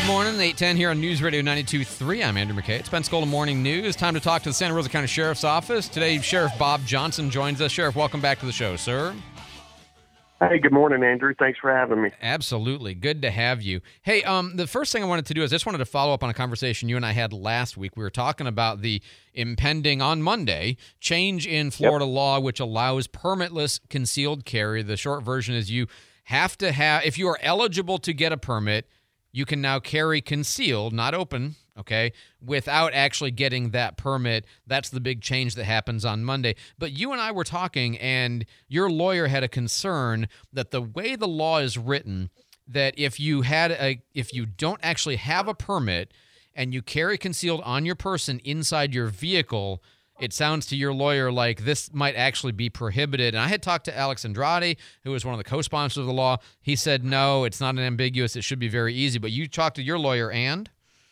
Good morning, 8:10 here on News Radio 92.3. I'm Andrew McKay. It's Pensacola Morning News. Time to talk to the Santa Rosa County Sheriff's Office. Today, Sheriff Bob Johnson joins us. Sheriff, welcome back to the show, sir. Hey, good morning, Andrew. Thanks for having me. Absolutely. Good to have you. Hey, the first thing I wanted to do is I just wanted to follow up on a conversation you and I had last week. We were talking about the impending, on Monday, change in Florida law which allows permitless concealed carry. The short version is you have to have, if you are eligible to get a permit, you can now carry concealed, not open, okay, without actually getting that permit. That's the big change that happens on Monday. But you and I were talking, and your lawyer had a concern that the way the law is written, that if you don't actually have a permit and you carry concealed on your person inside your vehicle, it sounds to your lawyer like this might actually be prohibited. And I had talked to Alex Andrade, who was one of the co-sponsors of the law. He said, no, it's not an ambiguous. It should be very easy. But you talked to your lawyer, and?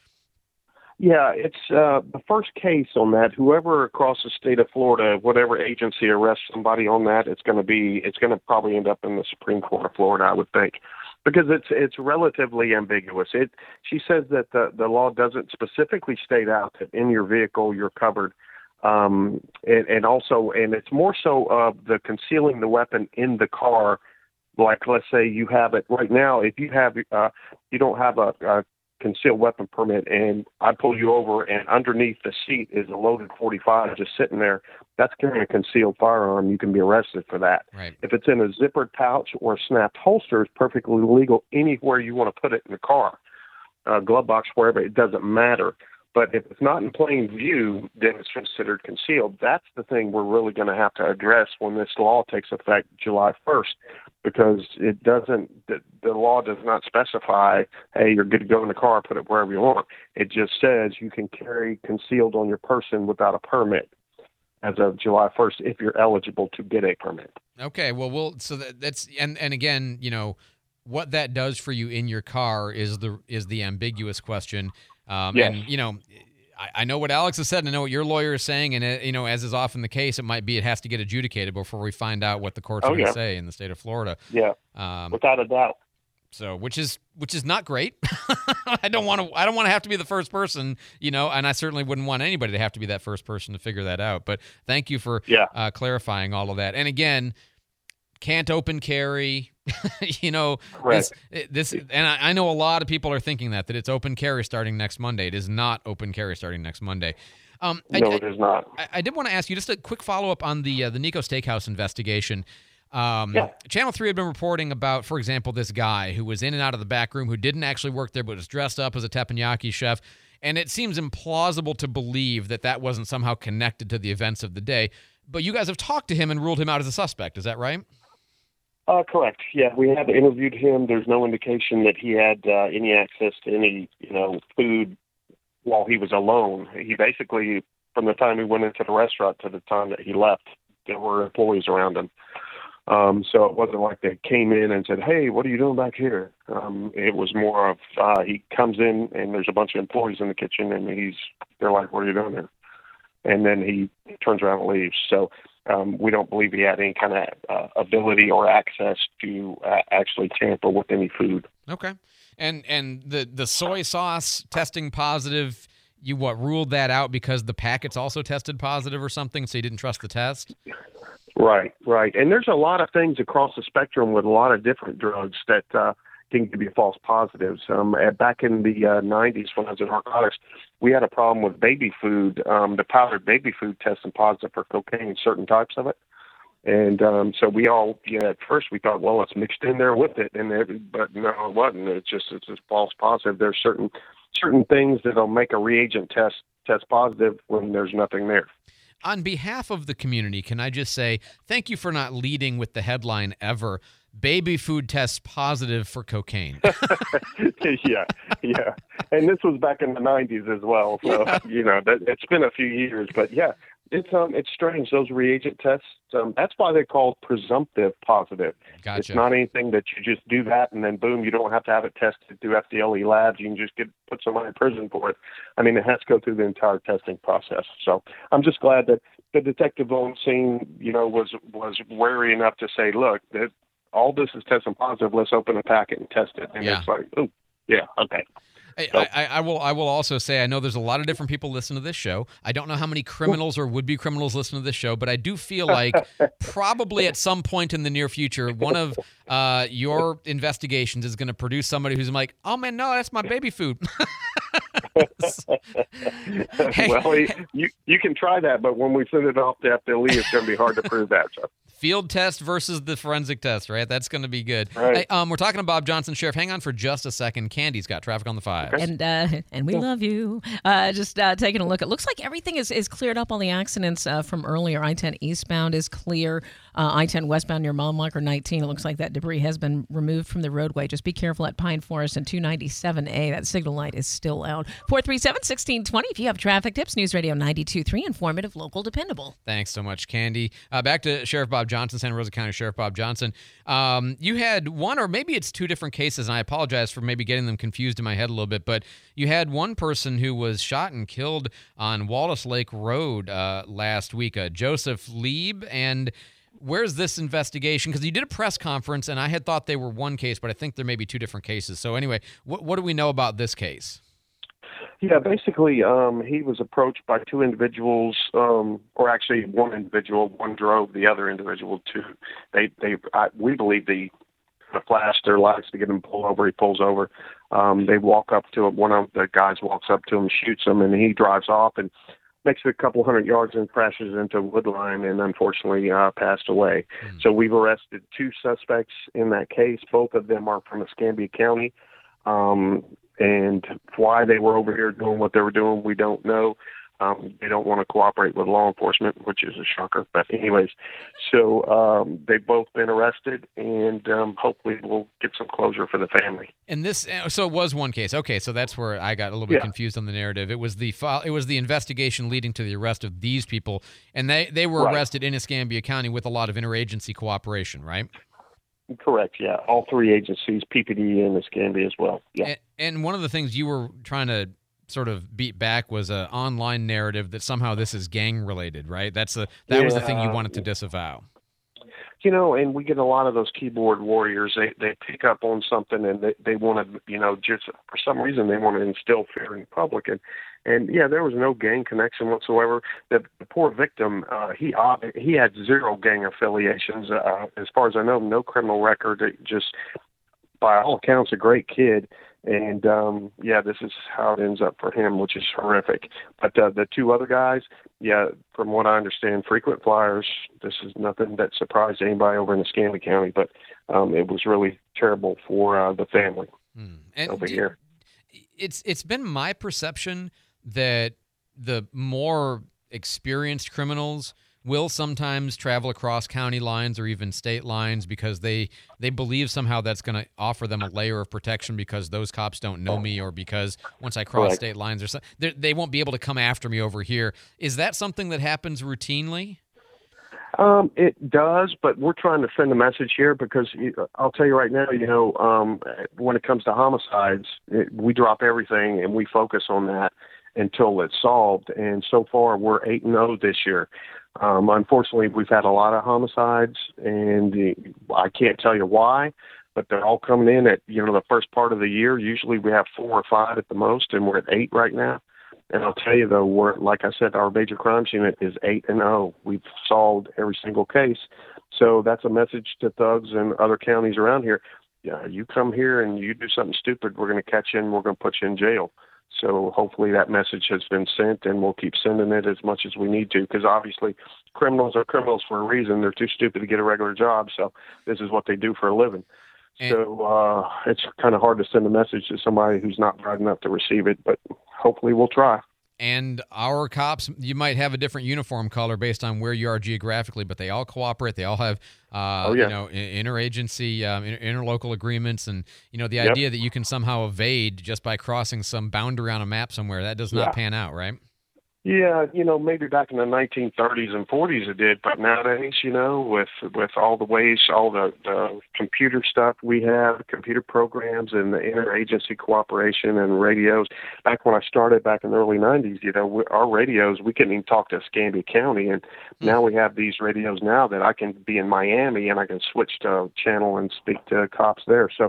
Yeah, it's the first case on that. Whoever across the state of Florida, whatever agency arrests somebody on that, it's going to probably end up in the Supreme Court of Florida, I would think, because it's relatively ambiguous. She says that the law doesn't specifically state out that in your vehicle you're covered. And it's more so of the concealing the weapon in the car. Like, let's say you have it right now. If you have, you don't have a concealed weapon permit, and I pull you over, and underneath the seat is a loaded .45 just sitting there, that's carrying a concealed firearm. You can be arrested for that. Right. If it's in a zippered pouch or a snapped holster, it's perfectly legal anywhere you want to put it in the car, glove box, wherever. It doesn't matter. But if it's not in plain view, then it's considered concealed. That's the thing we're really going to have to address when this law takes effect July 1st, because it doesn't. The law does not specify, hey, you're good to go in the car, put it wherever you want. It just says you can carry concealed on your person without a permit as of July 1st if you're eligible to get a permit. Okay, well, so that's and again, what that does for you in your car is the ambiguous question. Yes. And, I know what Alex has said, and I know what your lawyer is saying, and, as is often the case, it has to get adjudicated before we find out what the court's going to say in the state of Florida. Yeah, without a doubt. So, which is not great. I don't want to have to be the first person, and I certainly wouldn't want anybody to have to be that first person to figure that out. But thank you for clarifying all of that. And again, can't open carry. This, and I know a lot of people are thinking that it's open carry starting next Monday. It is not open carry starting next Monday. No, it is not. I did want to ask you just a quick follow-up on the Nico Steakhouse investigation. Channel 3 had been reporting about, for example, this guy who was in and out of the back room, who didn't actually work there but was dressed up as a teppanyaki chef, and it seems implausible to believe that wasn't somehow connected to the events of the day. But you guys have talked to him and ruled him out as a suspect. Is that right? Correct. Yeah, we have interviewed him. There's no indication that he had any access to any, food while he was alone. He basically, from the time he went into the restaurant to the time that he left, there were employees around him. So it wasn't like they came in and said, "Hey, what are you doing back here?" It was more of he comes in and there's a bunch of employees in the kitchen, and they're like, "What are you doing here?" And then he turns around and leaves. So we don't believe he had any kind of ability or access to actually tamper with any food. Okay. And the soy sauce testing positive, you ruled that out because the packets also tested positive or something, so you didn't trust the test? Right. And there's a lot of things across the spectrum with a lot of different drugs that can be false positives. Back in the 90s when I was in narcotics, we had a problem with baby food, the powdered baby food testing positive for cocaine, certain types of it. And so we all, at first we thought, well, it's mixed in there with it, but no, it wasn't. It's just false positive. There's certain things that'll make a reagent test positive when there's nothing there. On behalf of the community, can I just say thank you for not leading with the headline ever, "Baby food tests positive for cocaine." Yeah. And this was back in the 90s as well. So, it's been a few years. But, yeah, it's strange. Those reagent tests, that's why they're called presumptive positive. Gotcha. It's not anything that you just do that and then, boom, you don't have to have it tested through FDLE labs. You can just put somebody in prison for it. I mean, it has to go through the entire testing process. So I'm just glad that the detective on scene, was wary enough to say, look, all this is testing positive. Let's open a packet and test it. And It's like, oh, yeah, okay. So, I will also say, I know there's a lot of different people listening to this show. I don't know how many criminals or would-be criminals listen to this show, but I do feel like probably at some point in the near future, one of your investigations is going to produce somebody who's like, oh man, no, that's my baby food. Hey, well, you can try that, but when we send it off to FDLE, it's going to be hard to prove that. So. field test versus the forensic test, right? That's going to be good. Right. Hey, we're talking to Bob Johnson, Sheriff. Hang on for just a second. Candy's got traffic on the 5. And we love you. Just taking a look. It looks like everything is cleared up. All the accidents from earlier. I-10 eastbound is clear. I-10 westbound near mile marker 19. It looks like that debris has been removed from the roadway. Just be careful at Pine Forest and 297A. That signal light is still out. 437-1620. If you have traffic tips, News Radio 92.3. Informative, local, dependable. Thanks so much, Candy. Back to Sheriff Bob Johnson, Santa Rosa County Sheriff Bob Johnson. You had one, or maybe it's two different cases, and I apologize for maybe getting them confused in my head a little bit, but you had one person who was shot and killed on Wallace Lake Road last week, Joseph Lieb, and where's this investigation? Because you did a press conference, and I had thought they were one case, but I think there may be two different cases. So anyway, what do we know about this case? Yeah, basically, he was approached by two individuals, or actually one individual. One drove the other individual to. We believe they flashed their lights to get him pulled over. He pulls over. They walk up to him. One of the guys walks up to him, shoots him, and he drives off and makes it a couple hundred yards and crashes into a wood line and unfortunately passed away. So we've arrested two suspects in that case. Both of them are from Escambia County. And why they were over here doing what they were doing, we don't know. They don't want to cooperate with law enforcement, which is a shocker. But anyways, so they've both been arrested, and hopefully we'll get some closure for the family. And this, so it was one case. Okay, so that's where I got a little bit confused on the narrative. It was the investigation leading to the arrest of these people, and they were arrested in Escambia County with a lot of interagency cooperation, right? Correct, yeah. All three agencies, PPD and Escambia as well. Yeah. And one of the things you were trying to sort of beat back was an online narrative that somehow this is gang related, right? That was the thing you wanted to disavow. You know, and we get a lot of those keyboard warriors. They pick up on something and they want to, just for some reason they want to instill fear in the public. And yeah, there was no gang connection whatsoever. The poor victim, he had zero gang affiliations. As far as I know, no criminal record. Just by all accounts, a great kid. And this is how it ends up for him, which is horrific. But the two other guys, from what I understand, frequent flyers. This is nothing that surprised anybody over in Escambia County, but it was really terrible for the family over here. It's been my perception that the more experienced criminals will sometimes travel across county lines or even state lines because they believe somehow that's going to offer them a layer of protection because those cops don't know me, or because once I cross state lines or something, they won't be able to come after me over here. Is that something that happens routinely? It does, but we're trying to send a message here because I'll tell you right now, when it comes to homicides, we drop everything and we focus on that until it's solved. And so far, we're 8-0 this year. Unfortunately, we've had a lot of homicides, and I can't tell you why, but they're all coming in at, the first part of the year. Usually we have 4 or 5 at the most, and we're at 8 right now. And I'll tell you, though, like I said, our major crimes unit is 8-0. We've solved every single case. So that's a message to thugs and other counties around here. Yeah, you come here and you do something stupid, we're going to catch you and we're going to put you in jail. So hopefully that message has been sent, and we'll keep sending it as much as we need to, because obviously criminals are criminals for a reason. They're too stupid to get a regular job, so this is what they do for a living. So it's kind of hard to send a message to somebody who's not bright enough to receive it, but hopefully we'll try. And our cops, you might have a different uniform color based on where you are geographically, but they all cooperate. They all have, interagency, interlocal agreements, and the idea that you can somehow evade just by crossing some boundary on a map somewhere, that does not pan out, right? Yeah, maybe back in the 1930s and 40s it did, but nowadays, with all the ways, all the computer stuff we have, computer programs and the interagency cooperation and radios. Back when I started back in the early 90s, our radios, we couldn't even talk to Escambia County, and now we have these radios now that I can be in Miami and I can switch to channel and speak to cops there. So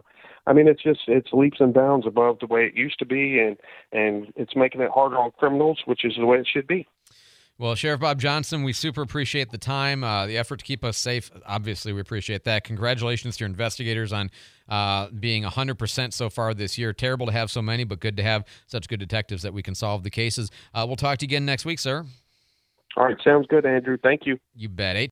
I mean, it's leaps and bounds above the way it used to be, and it's making it harder on criminals, which is the way it should be. Well, Sheriff Bob Johnson, we super appreciate the time, the effort to keep us safe. Obviously, we appreciate that. Congratulations to your investigators on being 100% so far this year. Terrible to have so many, but good to have such good detectives that we can solve the cases. We'll talk to you again next week, sir. All right, sounds good, Andrew. Thank you. You bet.